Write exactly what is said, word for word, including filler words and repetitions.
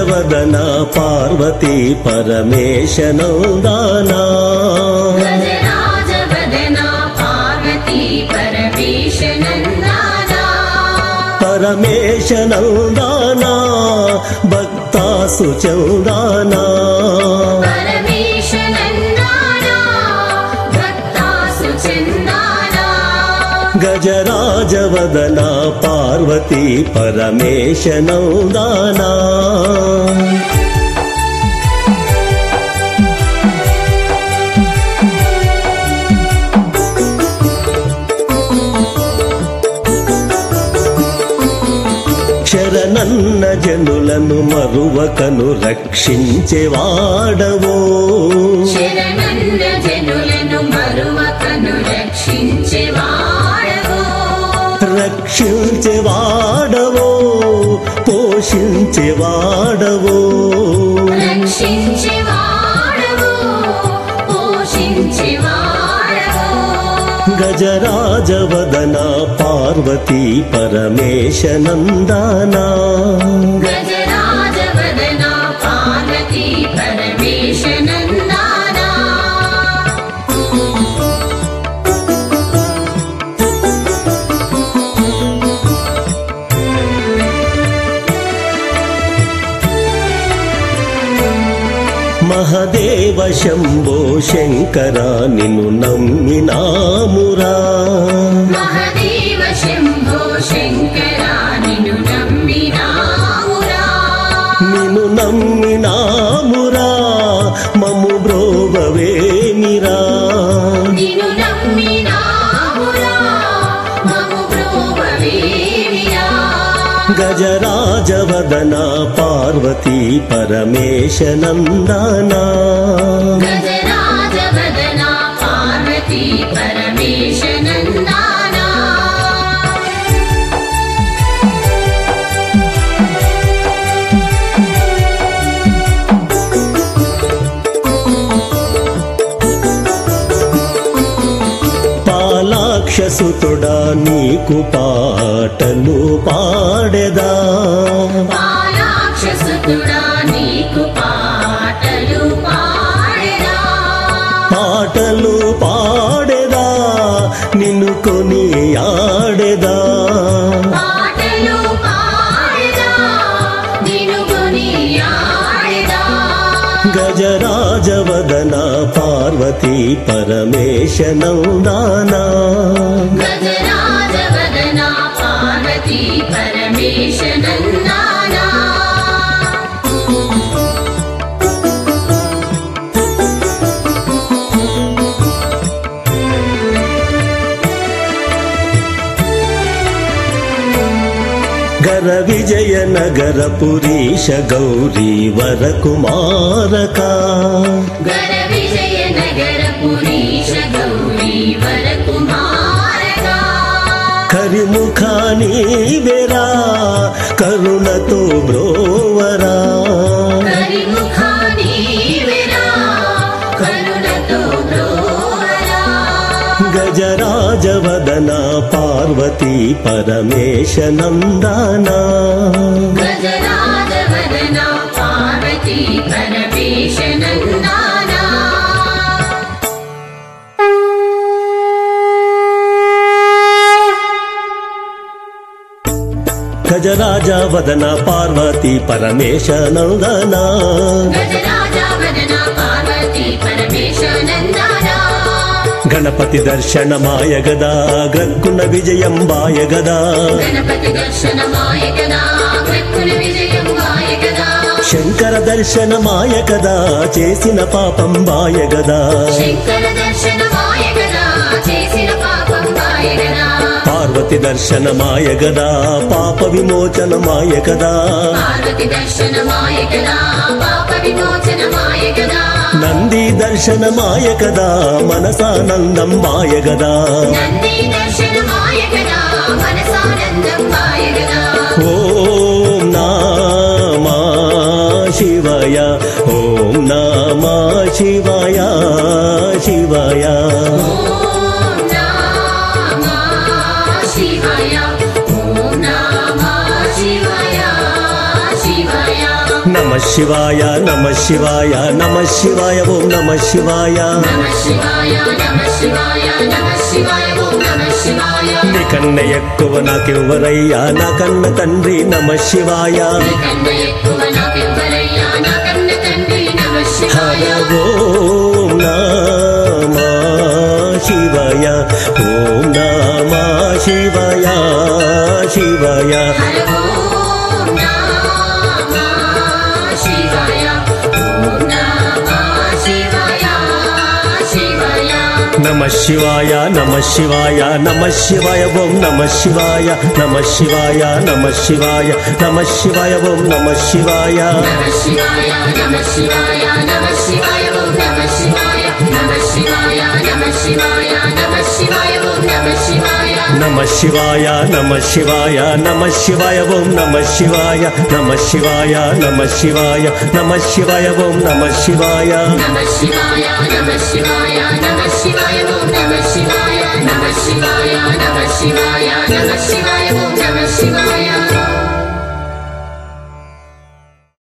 గజరాజవదన పార్వతీ పరమేశ నందనా గజరాజవదన పార్వతీ పరమేశ నందనా పరమేశ నందనా భక్తాసు చందనా పరమేశ నందనా భక్తాసు చందనా గజరాజవదన పార్వతీ పరమేశ నందనా శరణన్న జనులను మరువకను రక్షించేవాడవో శరణన్న జనులను మరువకను రక్షించేవాడవో రక్షించేవాడవో పోషించేవాడవో రక్షించేవాడవో పోషించేవాడవో గజరాజవదన పార్వతీ పరమేశ నందనా గజరాజవదన పార్వతీ పరమేశ నందనా మహదేవ శంభో శంకర నిన్ను నమ్మినామురా మహదేవ శంభో శంకర నిన్ను నమ్మినామురా నిన్ను నమ్మినామురా మమ్ము బ్రోవవేమిరా నిన్ను నమ్మినామురా మమ్ము బ్రోవవేమిరా గజరాజవదన పార్వతీ పరమేశ నందనా గజరాజవదన పార్వతీ పరమేశ నందనా పాలాక్షసుతుడా నీకు పాటలు పాడెదా పాలాక్షసుతుడా నీకు పాటలు పాడెదా పాటలు పాడెదా నిన్ను కొనియాడెదా పాటలు పాడెదా నిన్ను కొనియాడెదా గజరాజవదన పార్వతీ పరమేశ నందనా గజరాజవదన పార్వతీ పరమేశ నందనా గర విజయ నగర పురీశ గౌరీ వర కుమారక గర విజయ నగర పురీశ గౌరీ వర కుమారక కరిముఖాని వెరా కరుణతో బ్రోవరా కరిముఖాని వెరా కరుణతో బ్రోవరా గజరాజవదన పార్వతీ పరమేశ నందనా గజరాజవదన పార్వతీ పరమేశ నందనా గజరాజవదన పార్వతీ పరమేశ నందనా గజరాజవదన పార్వతీ పరమేశ నందనా గణపతి దర్శనమాయ గదా గ్రక్కున విజయంబాయ గదా గణపతి దర్శనమాయ కదా గ్రక్కున విజయంబాయ కదా శంకర దర్శనమాయ కదా చేసిన పాపం బాయ గదా శంకర దర్శనమాయ కదా చేసిన పాపం బాయ కదా పార్వతి దర్శనమాయ గదా పాప విమోచనమాయ గదా పార్వతి దర్శనమాయ కదా పాప విమోచనమాయ కదా నంది దర్శనమాయ కదా మనసానందం మాయ గదా నంది దర్శనమాయ కదా మనసానందం బాయ కదా ఓం నమః శివాయ ఓం నమః శివాయ శివాయ ఓం నమః శివాయ ఓం నమః శివాయ శివాయ నమ శివాయ నమ శివాయ నమ శివాయ ఓం నమ శివాయ నమ శివాయ నమ శివాయ నమ శివాయ ఓం నమ శివాయ నీకన్న ఎక్కువ నాకెవ్వరయ్యా నాకన్న తండ్రి నమ శివాయ నీకన్నా ఎక్కువ నాకెవ్వరయ్యా నాకన్నా తండ్రి నమ శివాయ ఓం నమ శివాయ ఓం నమ శివాయ శివాయ హర ఓం నమః శివాయ ఓం నమః శివాయ శివాయ నమ శివాయ నమ శివాయ నమ శివాయ ఓం నమ శివాయ నమ శివాయ నమ శివాయ నమ శివాయ ఓం నమ శివాయ నమ శివాయ నమ శివాయ నమ శివాయ ఓం నమ శివాయ నమ శివాయ నమ శివాయ నమ శివాయ ఓం నమ శివాయ నమ శివాయ నమ శివాయ నమ శివాయ ఓం నమ శివాయ నమ శివాయ నమ శివాయ నమ శివాయ ఓం నమ శివాయ నమ శివాయ నమ శివాయ నమ శివాయ ఓం నమ శివాయ నమ శివాయ నమ శివాయ నమ శివాయ ఓం